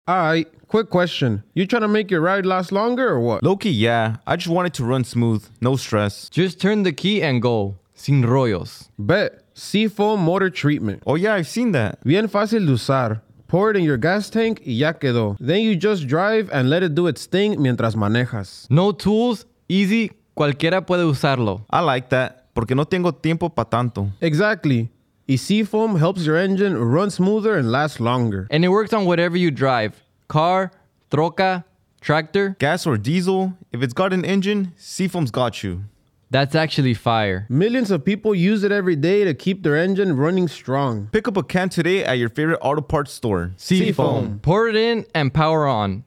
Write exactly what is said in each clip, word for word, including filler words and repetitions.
Alright, quick question. You trying to make your ride last longer or what? Low-key, yeah. I just want it to run smooth. No stress. Just turn the key and go. Sin rollos. Bet. Seafoam motor treatment. Oh, yeah, I've seen that. Bien fácil de usar. Pour it in your gas tank y ya quedó. Then you just drive and let it do its thing mientras manejas. No tools, easy, cualquiera puede usarlo. I like that, porque no tengo tiempo pa' tanto. Exactly. Y Seafoam helps your engine run smoother and last longer. And it works on whatever you drive. Car, troca, tractor. Gas or diesel, if it's got an engine, Seafoam's got you. That's actually fire. Millions of people use it every day to keep their engine running strong. Pick up a can today at your favorite auto parts store. Seafoam. Pour it in and power on.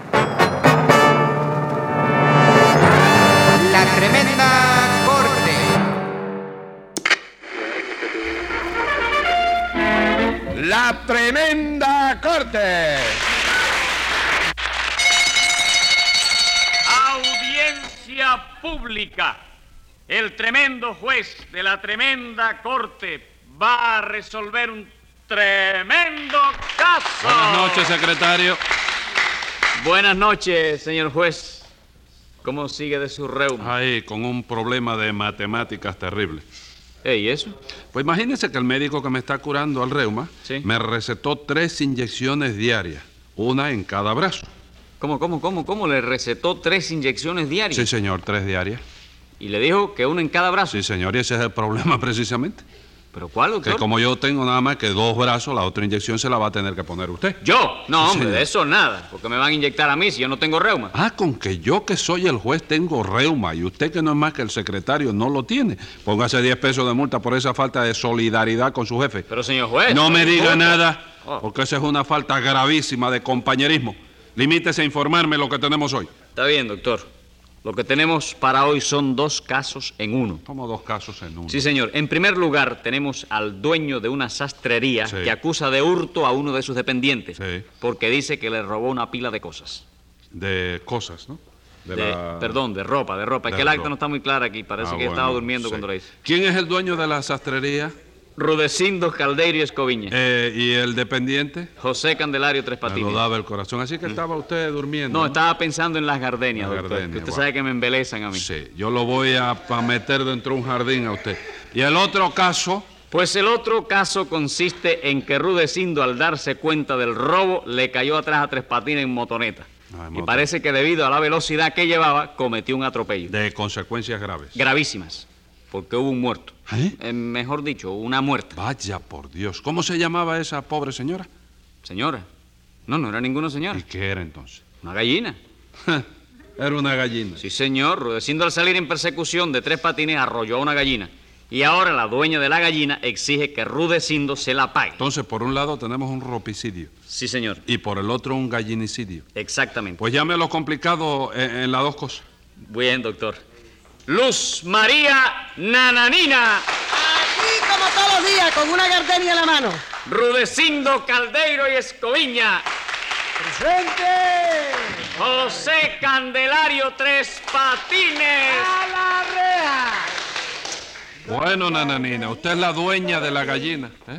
La Tremenda Corte. La Tremenda Corte. Audiencia pública. El tremendo juez de la tremenda corte va a resolver un tremendo caso. Buenas noches, secretario. Buenas noches, señor juez. ¿Cómo sigue de su reuma? Ahí, con un problema de matemáticas terrible. ¿Y eso? Pues imagínese que el médico que me está curando al reuma Sí. me recetó tres inyecciones diarias, una en cada brazo. ¿Cómo, cómo, cómo, cómo? ¿Le recetó tres inyecciones diarias? Sí, señor, tres diarias. ¿Y le dijo que una en cada brazo? Sí, señor, y ese es el problema precisamente. ¿Pero cuál, doctor? Que como yo tengo nada más que dos brazos, la otra inyección se la va a tener que poner usted. ¿Yo? No, Sí, hombre, señor. de eso nada. Porque me van a inyectar a mí si yo no tengo reuma. Ah, con que yo que soy el juez tengo reuma y usted que no es más que el secretario no lo tiene. Póngase diez pesos de multa por esa falta de solidaridad con su jefe. Pero, señor juez... No me diga disculpe. nada, Oh. porque esa es una falta gravísima de compañerismo. Limítese a informarme lo que tenemos hoy. Está bien, doctor. Lo que tenemos para hoy son dos casos en uno. Como dos casos en uno. Sí, señor. En primer lugar, tenemos al dueño de una sastrería Sí. que acusa de hurto a uno de sus dependientes. Sí. Porque dice que le robó una pila de cosas. De cosas, ¿no? De- la- Perdón, de ropa, de ropa. Es De que el acta ropa. no está muy clara aquí. Parece Ah, que estaba bueno, durmiendo sí. cuando lo hice. ¿Quién es el dueño de la sastrería? Rudecindo Caldeiro y Escoviña. Eh, ¿Y el dependiente? José Candelario Tres Me lo Patines. daba el corazón. Así que estaba usted durmiendo. No, estaba pensando en las gardenias, Las doctor. gardenias, que usted bueno. sabe que me embelezan a mí. Sí, yo lo voy a, a meter dentro de un jardín a usted. ¿Y el otro caso? Pues el otro caso consiste en que Rudecindo, al darse cuenta del robo, le cayó atrás a Tres Patines en motoneta. Ah, en y moto. parece que debido a la velocidad que llevaba, cometió un atropello. De consecuencias graves. Gravísimas, porque hubo un muerto. ¿Eh? Eh, mejor dicho, una muerta. Vaya por Dios. ¿Cómo se llamaba esa pobre señora? Señora. No, no era ninguna señora. ¿Y qué era entonces? Una gallina. Era una gallina. Sí, señor. Rudecindo, al salir en persecución de Tres Patines, arrolló a una gallina. Y ahora la dueña de la gallina exige que Rudecindo se la pague. Entonces, por un lado tenemos un ropicidio Sí, señor. y por el otro un gallinicidio. Exactamente. Pues llame lo complicado en, en las dos cosas. Bien, doctor. Luz María Nananina. Aquí como todos los días, con una gardenia en la mano. Rudecindo Caldeiro y Escoviña. ¡Presente! José Candelario Tres Patines. ¡A la reja! Bueno, nananina, usted es la dueña de la gallina. ¿Eh?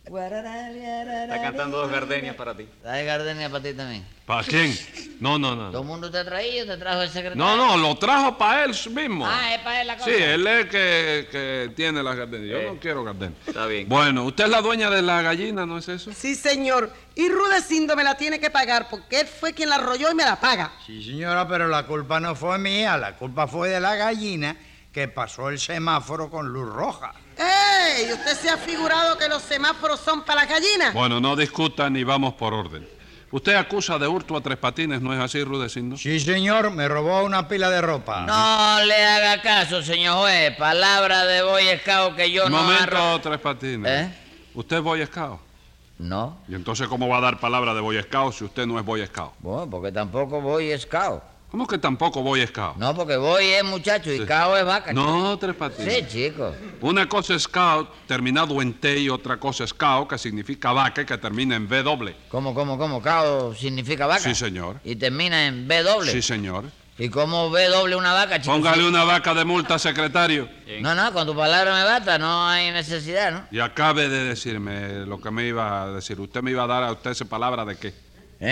Está cantando dos gardenias para ti. Trae gardenia para ti también. ¿Para quién? No, no, Todo no. el mundo te ha traído, te trajo el secretario. No, no, lo trajo para él mismo. Ah, es para él la cosa. Sí, él es que, que tiene las gardenias. Yo Eh, no quiero gardenias. está bien. Bueno, usted es la dueña de la gallina, ¿no es eso? Sí, señor. Y Rudecindo me la tiene que pagar porque él fue quien la arrolló y me la paga. Sí, señora, pero la culpa no fue mía, la culpa fue de la gallina que pasó el semáforo con luz roja. ¡Ey! ¿Usted se ha figurado que los semáforos son para las gallinas? Bueno, no discuta ni vamos por orden. Usted acusa de hurto a Tres Patines, ¿no es así, Rudecindo? Sí, señor, me robó una pila de ropa. No le haga caso, señor juez. Palabra de Boy Scout que yo Un no momento, arro- Tres Patines. ¿Eh? ¿Usted es Boy Scout? No. ¿Y entonces cómo va a dar palabra de Boy Scout si usted no es Boy Scout? Bueno, porque tampoco Boy Scout. ¿Cómo que tampoco Boy Scout? No, porque Boy es muchacho y Scout es vaca. No, Tres Sí, Patines. chico. Una cosa es Scout terminado en T y otra cosa es Scout que significa vaca y que termina en V doble. ¿Cómo, cómo, cómo? Scout significa vaca. Sí, señor. Y termina en B doble. Sí, señor. ¿Y cómo B doble una vaca, chico? Póngale una vaca de multa, secretario. No, no, con tu palabra me basta, no hay necesidad, ¿no? Y acabe de decirme lo que me iba a decir. ¿Usted me iba a dar a usted esa palabra de qué? ¿Eh?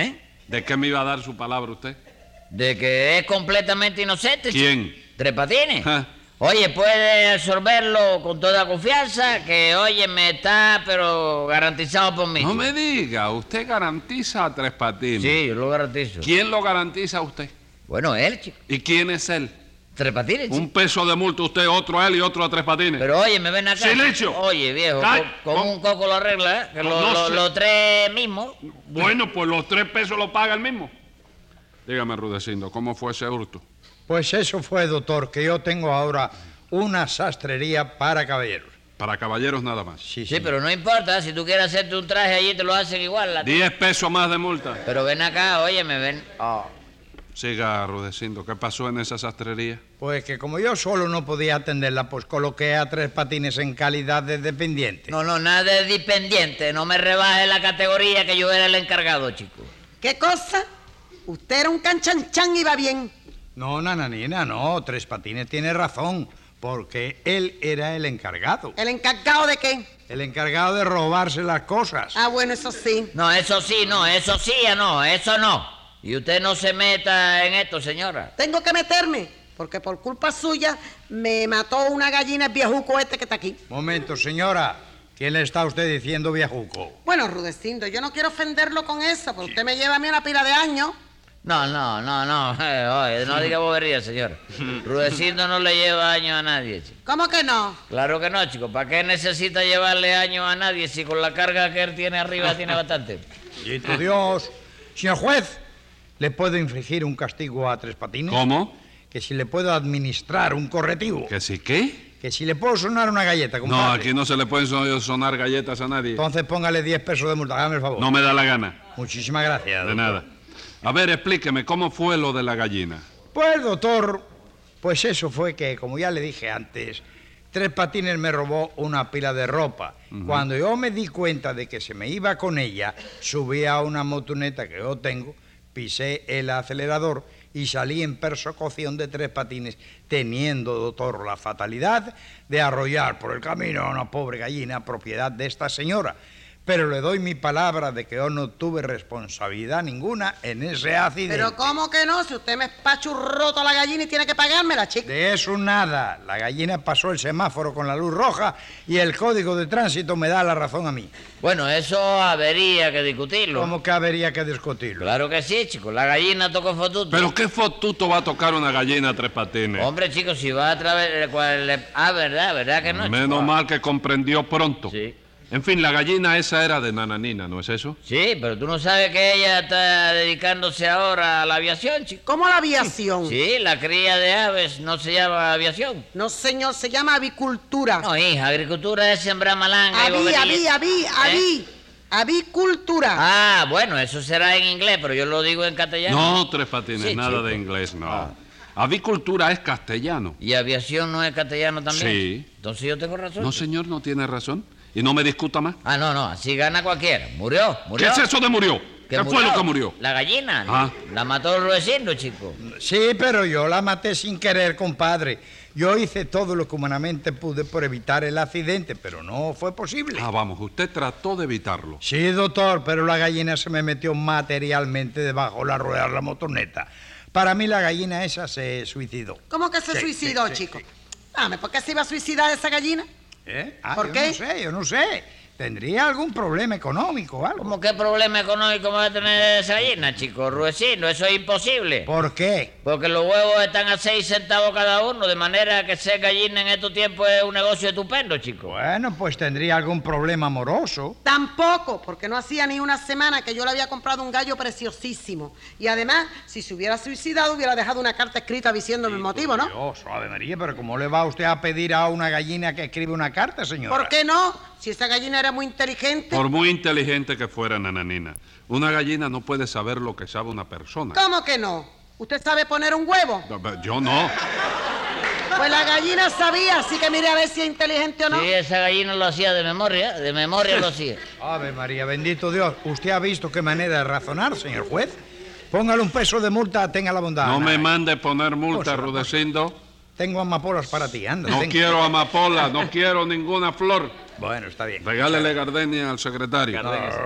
¿De qué me iba a dar su palabra usted? De que es completamente inocente. ¿Quién? chico. Tres Patines. Ja. Oye, puede absorberlo con toda confianza, que, oye, me está, pero garantizado por mí. No chico. me diga, usted garantiza a Tres Patines. Sí, yo lo garantizo. ¿Quién lo garantiza a usted? Bueno, él, chico. ¿Y quién es él? Tres Patines, chico. Un peso de multa usted, otro a él y otro a Tres Patines. Pero oye, me ven acá. ¡Silencio! Oye, viejo, Call- con, con con- un coco lo arregla, ¿eh? Que No, lo- no lo- sé. los tres mismos. Bueno, pues los tres pesos lo paga el mismo. Dígame, Rudecindo, ¿cómo fue ese hurto? Pues eso fue, doctor, que yo tengo ahora una sastrería para caballeros. Para caballeros nada más. Sí, Sí, pero no importa, si tú quieres hacerte un traje allí te lo hacen igual. la- Diez pesos más de multa. Pero ven acá, oye, me ven. Oh. Siga, Rudecindo, ¿qué pasó en esa sastrería? Pues que como yo solo no podía atenderla, pues coloqué a Tres Patines en calidad de dependiente. No, no, nada de dependiente. No me rebaje la categoría que yo era el encargado, chico. ¿Qué cosa? Usted era un canchanchan y va bien. No, nananina, no. Tres Patines tiene razón, porque él era el encargado. ¿El encargado de qué? El encargado de robarse las cosas. Ah, bueno, eso sí. No, eso sí, no, eso sí, ya no, eso no. Y usted no se meta en esto, señora. Tengo que meterme, porque por culpa suya me mató una gallina el viejuco este que está aquí. Momento, señora. ¿Quién le está usted diciendo viejuco? Bueno, Rudecindo, yo no quiero ofenderlo con eso, pero usted me lleva a mí una pila de años. No, no, no, no, eh, oye, no diga bobería, señora. Rudecindo no le lleva años a nadie, chico. ¿Cómo que no? Claro que no, chico. ¿Para qué necesita llevarle años a nadie si con la carga que él tiene arriba tiene bastante? Bendito Dios. Señor juez, ¿le puedo infligir un castigo a Tres Patines? ¿Cómo? Que si le puedo administrar un correctivo. ¿Que sí qué? Que si le puedo sonar una galleta, No, compadre. aquí no se le pueden so- sonar galletas a nadie. Entonces póngale diez pesos de multa, hágame el favor. No me da la gana. Muchísimas gracias. De doctor. nada. A ver, explíqueme, ¿cómo fue lo de la gallina? Pues, doctor, pues eso fue que, como ya le dije antes, Tres Patines me robó una pila de ropa. Cuando yo me di cuenta de que se me iba con ella, subí a una motoneta que yo tengo, pisé el acelerador y salí en persecución de Tres Patines, teniendo, doctor, la fatalidad de arrollar por el camino a una pobre gallina propiedad de esta señora. Pero le doy mi palabra de que yo no tuve responsabilidad ninguna en ese accidente. Pero ¿cómo que no? Si usted me espachurró toda la gallina y tiene que pagármela, chico. De eso nada. La gallina pasó el semáforo con la luz roja y el código de tránsito me da la razón a mí. Bueno, eso habría que discutirlo. ¿Cómo que habría que discutirlo? Claro que sí, chico. La gallina tocó fotuto. ¿Pero qué fotuto va a tocar una gallina a Tres Patines? Hombre, chico, si va a través... cual- le- Ah, ¿verdad? ¿Verdad que no, chico? Menos mal que comprendió pronto. Sí. En fin, la gallina esa era de Nananina, ¿no es eso? Sí, pero tú no sabes que ella está dedicándose ahora a la aviación, chico. ¿Cómo la aviación? Sí, la cría de aves no se llama aviación. No, señor, se llama avicultura. No, hija, agricultura es sembrar malanga y Aví, bobería. aví, aví, ¿Eh? aví. Avicultura. Ah, bueno, eso será en inglés, pero yo lo digo en castellano. No, Tres Patines, Sí, nada chico. de inglés, no. Ah. Avicultura es castellano. ¿Y aviación no es castellano también? Sí. Entonces yo tengo razón. No, chico. señor, no tiene razón. Y no me discuta más. Ah, no, no, así gana cualquiera. Murió, ¿Qué murió. es eso de murió? ¿Qué fue lo que murió? La gallina. Ah. La mató el vecino, chico. Sí, pero yo la maté sin querer, compadre. Yo hice todo lo que humanamente pude por evitar el accidente, pero no fue posible. Ah, vamos, usted trató de evitarlo. Sí, doctor, pero la gallina se me metió materialmente debajo de la rueda de la motoneta. Para mí la gallina esa se suicidó. ¿Cómo que se Sí, suicidó, sí, sí, chico? sí. Dame, ¿por qué se iba a suicidar esa gallina? ¿Eh? Ah, ¿Por yo qué? no sé, yo no sé. ¿Tendría algún problema económico o algo? ¿Cómo qué problema económico va a tener esa gallina, chico? Ruecino, eso es imposible. ¿Por qué? Porque los huevos están a seis centavos cada uno, de manera que ser gallina en estos tiempos es un negocio estupendo, chico. Bueno, pues tendría algún problema amoroso. Tampoco, porque no hacía ni una semana que yo le había comprado un gallo preciosísimo. Y además, si se hubiera suicidado, hubiera dejado una carta escrita diciéndome el motivo, ¿no? Dios, Ave María, pero ¿cómo le va usted a pedir a una gallina que escribe una carta, señora? ¿Por qué no? Si esa gallina era muy inteligente. Por muy inteligente que fuera Nananina, una gallina no puede saber lo que sabe una persona. ¿Cómo que no? ¿Usted sabe poner un huevo? Yo no. Pues la gallina sabía, así que mire a ver si es inteligente o no. Sí, esa gallina lo hacía de memoria, de memoria lo hacía. Ave María, bendito Dios. ¿Usted ha visto qué manera de razonar, señor juez? Póngale un peso de multa, tenga la bondad. No me Nada. mande poner multa, Cosa, Rudecindo. tengo amapolas para ti, anda. No ten. quiero amapola, no quiero ninguna flor. Bueno, está bien. Regálele gardenia al secretario.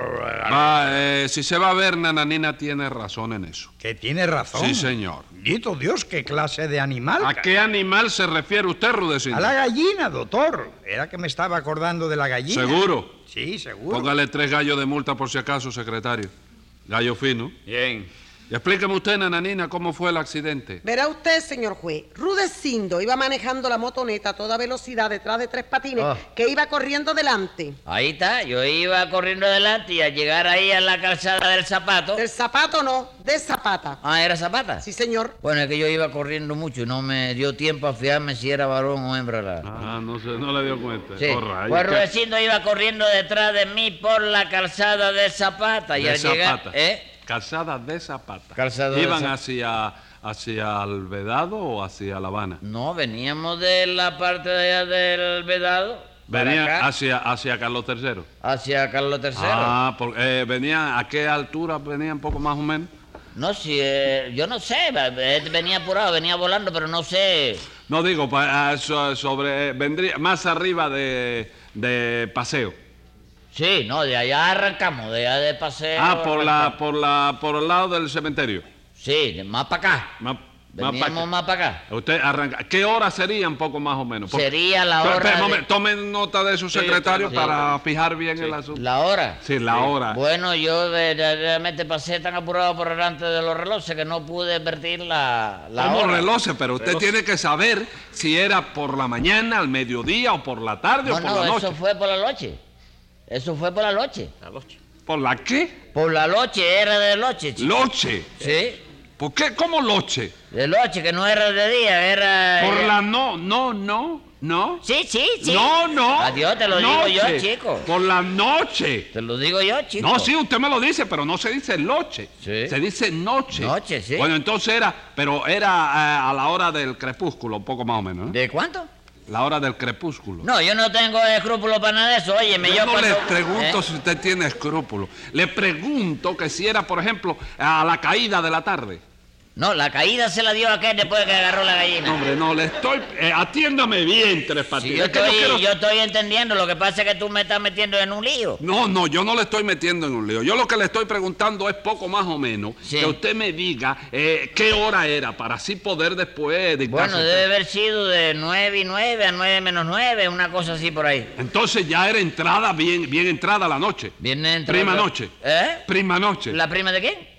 Va, eh, si se va a ver, Nananina tiene razón en eso. Que tiene razón. Sí, señor. Bendito Dios, ¿qué clase de animal? ¿A qué animal se refiere usted, Rudecindo? A la gallina, doctor. Era que me estaba acordando de la gallina. ¿Seguro? Sí, seguro. Póngale tres gallos de multa por si acaso, secretario. Gallo fino. Bien. Y explíqueme usted, Nananina, cómo fue el accidente. Verá usted, señor juez, Rudecindo iba manejando la motoneta a toda velocidad detrás de Tres Patines, Ah. que iba corriendo delante. Ahí está, yo iba corriendo adelante y al llegar ahí a la calzada del zapato... Del zapato no, de Zapata. Ah, ¿era Zapata? Sí, señor. Bueno, es que yo iba corriendo mucho y no me dio tiempo a fijarme si era varón o hembra la... Ah, no sé, no le dio cuenta. Sí, All right. pues ¿Qué? Rudecindo iba corriendo detrás de mí por la calzada de Zapata y De al llegar... Zapata. ¿Eh? Calzada de Zapata. Calzada de ¿Iban Zapata. hacia, hacia el Vedado o hacia La Habana? No, veníamos de la parte de allá del Vedado. para Venían acá, hacia, hacia Carlos tercero. hacia Carlos tercero. Ah, por- eh, venían, ¿a qué altura venían poco más o menos? No, si, eh, yo no sé, él venía apurado, venía volando, pero no sé. No digo, pa- ah, so- sobre, vendría más arriba de, de Paseo. Sí, no, de allá arrancamos, de allá de paseo. Ah, por la, arrancamos. por la, por el lado del cementerio. Sí, de más para acá. Más, más Veníamos pa' más para acá. Usted arranca. ¿Qué hora sería un poco más o menos? Porque- Sería la Pero, hora espera, un de- momento, tomen nota de su secretario sí. para fijar bien el asunto. ¿La hora? Sí, la hora. Bueno, yo verdaderamente pasé tan apurado por delante de los relojes que no pude advertir la, la Como hora. relojes, pero usted tiene que saber si era por la mañana, al mediodía o por la tarde No, o por no, la noche. eso fue por la noche. Eso fue por la noche. ¿Por la qué? Por la noche, era de noche, chico. Loche. Sí, ¿Por qué? ¿Cómo loche? de noche, que no era de día, era... Por era- la no, no, no, no. Sí, sí, sí. No, no. Adiós, te lo digo yo, noche. chico. Por la noche. Te lo digo yo, chico. No, sí, usted me lo dice, pero no se dice loche. Sí. Se dice noche. Noche, sí. Bueno, entonces era, pero era eh, a la hora del crepúsculo, un poco más o menos, ¿no? ¿De cuánto? La hora del crepúsculo. No, yo no tengo escrúpulos para nada de eso. Óyeme, yo, Yo no cuando... le pregunto ¿Eh? si usted tiene escrúpulos. Le pregunto que si era, por ejemplo, a la caída de la tarde. No, la caída se la dio a aquel después de que agarró la gallina. No, hombre, no, le estoy... eh, atiéndame bien, Tres Sí, Patines. yo, Es que no estoy, quiero- yo estoy entendiendo, lo que pasa es que tú me estás metiendo en un lío. No, no, yo no le estoy metiendo en un lío. Yo lo que le estoy preguntando es poco más o menos Sí. que usted me diga eh, qué hora era para así poder después dictarse. Bueno, debe haber sido de nueve y nueve a nueve menos nueve, una cosa así por ahí. Entonces ya era entrada, bien, bien entrada la noche. Viene entrando- Prima noche. ¿Eh? Prima noche. ¿La prima de quién?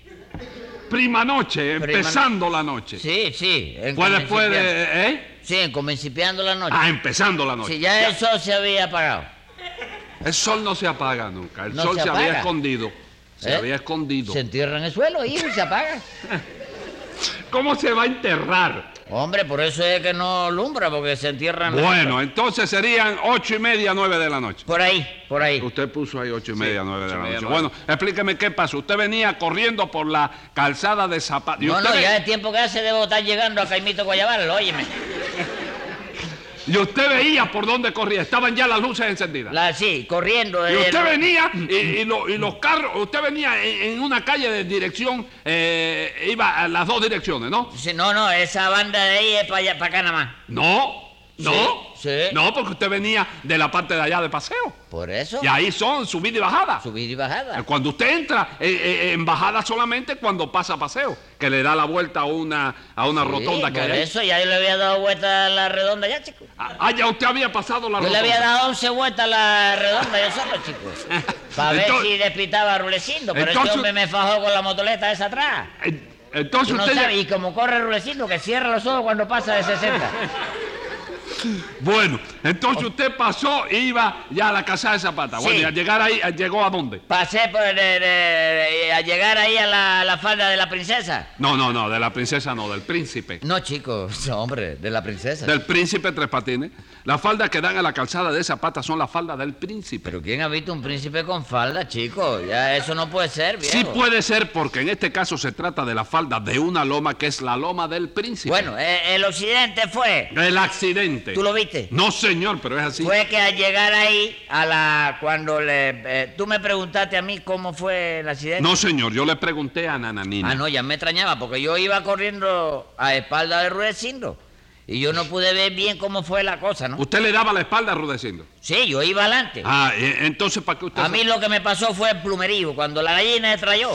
Prima noche, Prima empezando la noche. Sí, sí. en Fue después comencipiando. de... ¿Eh? Sí, en comencipiando la noche. Ah, empezando la noche. Sí, ya el sol se había apagado. El sol no se apaga nunca. El No sol se se, había apaga. escondido. Se ¿Eh? había escondido. Se entierra en el suelo, hijo, y se apaga. ¿Cómo se va a enterrar? Hombre, por eso es que no alumbra, porque se entierra en el Bueno, suelo. entonces serían ocho y media, nueve de la noche. Por ahí, por ahí. Usted puso ahí ocho y media, nueve de ocho y la media, noche. nueve. Bueno, explíqueme qué pasó. Usted venía corriendo por la calzada de Zapata. ¿Y No, usted no, ve- ya el tiempo que hace debo estar llegando a Caimito Guayabal, óyeme. Y usted veía por dónde corría. Estaban ya las luces encendidas. La, sí, corriendo. Y eh, usted lo- venía, y, y lo- y los carros, usted venía en, en una calle de dirección, eh, iba a las dos direcciones, ¿no? Sí, no, no, esa banda de ahí es para allá, para acá nada más. No, no, Sí, sí. no, porque usted venía de la parte de allá de paseo. Por eso, Y ahí son subida y bajada. subir y bajada. Cuando usted entra eh, eh, en bajada solamente cuando pasa paseo, que le da la vuelta a una, a una Sí, rotonda que por hay ahí. eso ya yo le había dado vuelta a la redonda ya, chico. Ah, ya usted había pasado la Yo le rotonda. había dado once vueltas a la redonda yo solo, chico. Para ver Entonces- si despitaba a Rulecindo, pero Entonces- ese hombre me fajó con la motoleta esa atrás. Eh, Entonces Tú no usted... ya- sabes, y como corre Rulecindo, que cierra los ojos cuando pasa de sesenta. Bueno, entonces usted pasó e iba ya a la casa de Zapata. Bueno, Sí. y al llegar ahí, ¿llegó a dónde? Pasé por... eh, eh, a llegar ahí a la, la falda de la princesa. No, no, no, de la princesa no, del príncipe. No, chico, no, hombre, de la princesa. Del príncipe Tres Patines. Las faldas que dan a la calzada de Zapata son las faldas del príncipe. Pero ¿quién ha visto un príncipe con falda, chico? Ya eso no puede ser, viejo. Sí puede ser porque en este caso se trata de la falda de una loma que es la loma del príncipe. Bueno, eh, el occidente fue... El accidente. ¿Tú lo viste? No, señor, pero es así. Fue que al llegar ahí, a la... cuando le... eh, tú me preguntaste a mí cómo fue el accidente. No, señor, yo le pregunté a Nananina. Ah, no, ya me extrañaba, porque yo iba corriendo a espalda de Rudecindo. Y yo no pude ver bien cómo fue la cosa, ¿no? ¿Usted le daba la espalda a Rudecindo? Sí, yo iba adelante. Ah, e- entonces, ¿para qué usted...? A se- mí lo que me pasó fue el plumerío, cuando la gallina se trayó.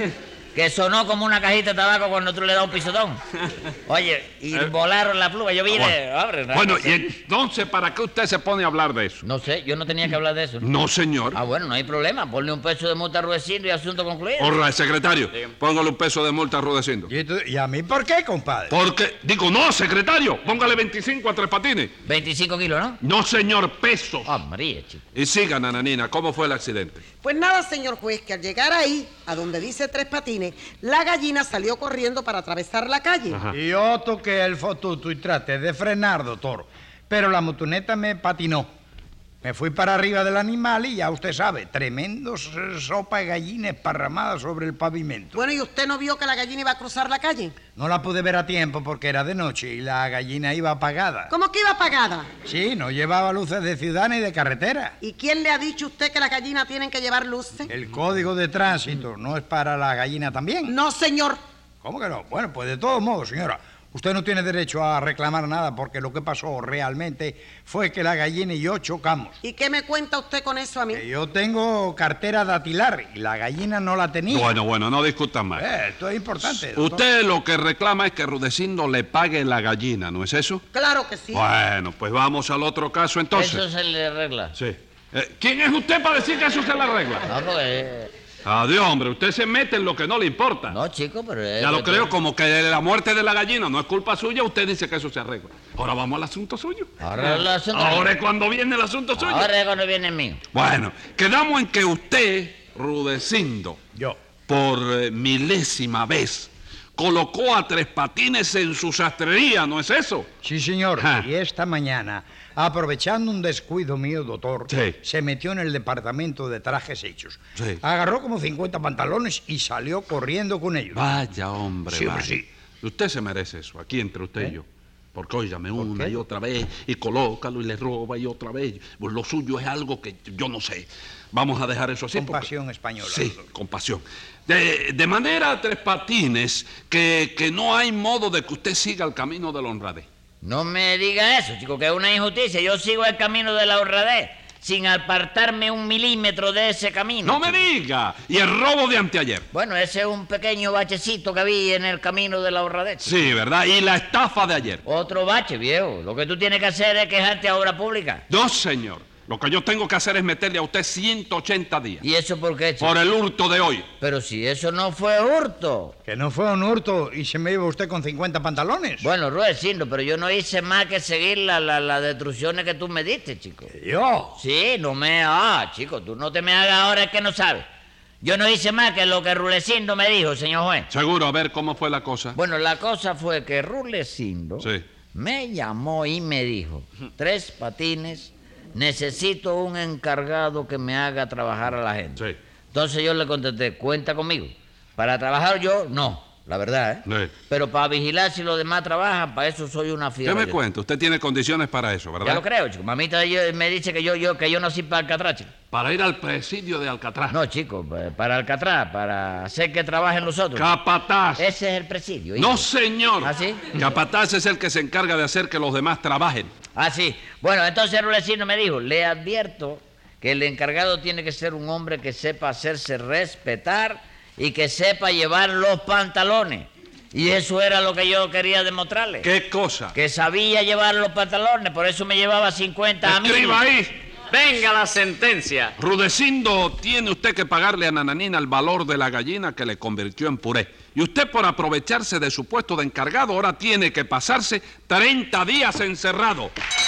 Que sonó como una cajita de tabaco cuando tú le das un pisotón. Oye, y volaron la pluma. Yo vine... Bueno, Abre, bueno, no y sé. entonces, ¿para qué usted se pone a hablar de eso? No sé, yo no tenía que hablar de eso. No, señor. Ah, bueno, no hay problema. Ponle un peso de multa a Rudecindo y asunto concluido. Orra, secretario, póngale un peso de multa a Rudecindo. ¿Y, tú- ¿Y a mí por qué, compadre? Porque, digo, no, secretario, póngale veinticinco a Tres Patines. veinticinco kilos, ¿no? No, señor, pesos. Ah, María, chico. Y siga, nananina, ¿cómo fue el accidente? Pues nada, señor juez, que al llegar ahí, a donde dice Tres Patines, la gallina salió corriendo para atravesar la calle. Ajá. Y yo toqué el fotuto y traté de frenar, doctor. Pero la motoneta me patinó. Me fui para arriba del animal y ya usted sabe, tremendo s- sopa de gallina esparramada sobre el pavimento. Bueno, ¿y usted no vio que la gallina iba a cruzar la calle? No la pude ver a tiempo porque era de noche y la gallina iba apagada. ¿Cómo que iba apagada? Sí, no llevaba luces de ciudad ni de carretera. ¿Y quién le ha dicho a usted que las gallinas tienen que llevar luces? El código de tránsito no es para la gallina también. No, señor. ¿Cómo que no? Bueno, pues de todos modos, señora, usted no tiene derecho a reclamar nada porque lo que pasó realmente fue que la gallina y yo chocamos. ¿Y qué me cuenta usted con eso a mí? Que yo tengo cartera datilar y la gallina no la tenía. Bueno, bueno, no discutan más. Eh, esto es importante, doctor. Usted lo que reclama es que Rudecindo le pague la gallina, ¿no es eso? Claro que sí. Bueno, pues vamos al otro caso entonces. Eso se le arregla. Sí. Eh, ¿Quién es usted para decir que eso se le arregla? No, porque... Adiós, hombre, usted se mete en lo que no le importa. No, chico, pero... es Ya lo que- creo, como que la muerte de la gallina no es culpa suya, usted dice que eso se arregla. Ahora vamos al asunto suyo. Ahora el asunto... Ahora es cuando viene el asunto suyo. Ahora es cuando viene el mío. Bueno, quedamos en que usted, Rudecindo, Yo. por eh, milésima vez, colocó a Tres Patines en su sastrería, ¿no es eso? Sí, señor. Ah. Y esta mañana, aprovechando un descuido mío, doctor, Sí. se metió en el departamento de trajes hechos. Sí. Agarró como cincuenta pantalones y salió corriendo con ellos. Vaya, hombre, Sí, vaya. sí. Usted se merece eso, aquí entre usted y yo. Porque óigame una qué? y otra vez, y colócalo y le roba y otra vez. Pues lo suyo es algo que yo no sé. Vamos a dejar eso así. porque- Compasión española. Sí, doctor. compasión. De, de manera, Tres Patines, que, que no hay modo de que usted siga el camino de la honradez. No me diga eso, chico, que es una injusticia. Yo sigo el camino de la honradez sin apartarme un milímetro de ese camino. ¡No me chico. diga! Y el robo de anteayer. Bueno, ese es un pequeño bachecito que vi en el camino de la honradez. chico. Sí, ¿verdad? Y la estafa de ayer. Otro bache, viejo. Lo que tú tienes que hacer es quejarte a obra pública. No, señor. Lo que yo tengo que hacer es meterle a usted ciento ochenta días. ¿Y eso por qué, chico? Por el hurto de hoy. Pero si eso no fue hurto. Que no fue un hurto y se me iba usted con cincuenta pantalones. Bueno, Rudecindo, pero yo no hice más que seguir las la, la destrucciones que tú me diste, chico. Yo. Sí, no me... Ah, chico, tú no te me hagas ahora que no sabes. Yo no hice más que lo que Rudecindo me dijo, señor juez. Seguro, a ver cómo fue la cosa. Bueno, la cosa fue que Rudecindo Sí. me llamó y me dijo, Tres Patines, necesito un encargado que me haga trabajar a la gente. Sí. Entonces yo le contesté, cuenta conmigo. Para trabajar yo, no, la verdad, ¿eh? Sí. Pero para vigilar si los demás trabajan, para eso soy una ¿Qué fiera. me yo. cuenta? Usted tiene condiciones para eso, ¿verdad? Ya lo creo, chico. Mamita yo- me dice que yo, yo, que yo nací para Alcatraz, chico. Para ir al presidio de Alcatraz. No, chico, pa- para Alcatraz, para hacer que trabajen los otros. Capataz. Ese es el presidio. No, hijo. señor. ¿Ah, sí? Capataz es el que se encarga de hacer que los demás trabajen. Ah, sí. Bueno, entonces Rudecindo me dijo, le advierto que el encargado tiene que ser un hombre que sepa hacerse respetar y que sepa llevar los pantalones. Y eso era lo que yo quería demostrarle. ¿Qué cosa? Que sabía llevar los pantalones, por eso me llevaba cincuenta a mí. Escriba ahí. Venga la sentencia. Rudecindo, tiene usted que pagarle a Nananina el valor de la gallina que le convirtió en puré. Y usted, por aprovecharse de su puesto de encargado, ahora tiene que pasarse treinta días encerrado.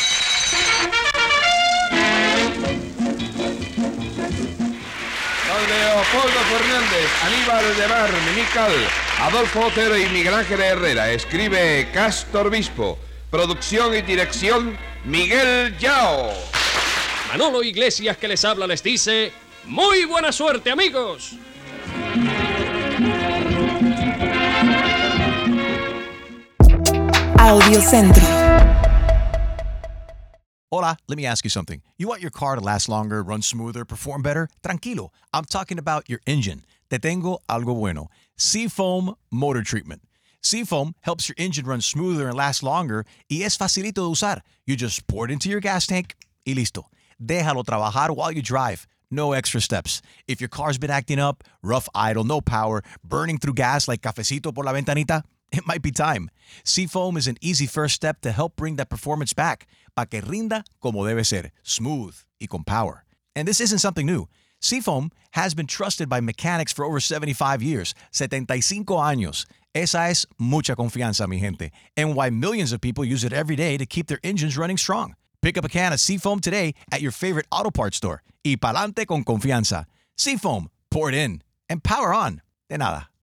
Don Leopoldo Fernández, Aníbal de Mar, Mimical, Adolfo Otero y Miguel Ángel Herrera. Escribe Castor Bispo. Producción y dirección, Miguel Yao. Manolo Iglesias, que les habla, les dice: ¡muy buena suerte, amigos! Audiocentro. Hola, let me ask you something. You want your car to last longer, run smoother, perform better? Tranquilo. I'm talking about your engine. Te tengo algo bueno. Seafoam Motor Treatment. Seafoam helps your engine run smoother and last longer y es facilito de usar. You just pour it into your gas tank y listo. Déjalo trabajar while you drive. No extra steps. If your car's been acting up, rough idle, no power, burning through gas like cafecito por la ventanita, it might be time. Seafoam is an easy first step to help bring that performance back, pa que rinda como debe ser, smooth y con power. And this isn't something new. Seafoam has been trusted by mechanics for over seventy-five years, setenta y cinco años. Esa es mucha confianza, mi gente, and why millions of people use it every day to keep their engines running strong. Pick up a can of Seafoam today at your favorite auto parts store. Y pa'lante con confianza. Seafoam, pour it in, and power on. De nada.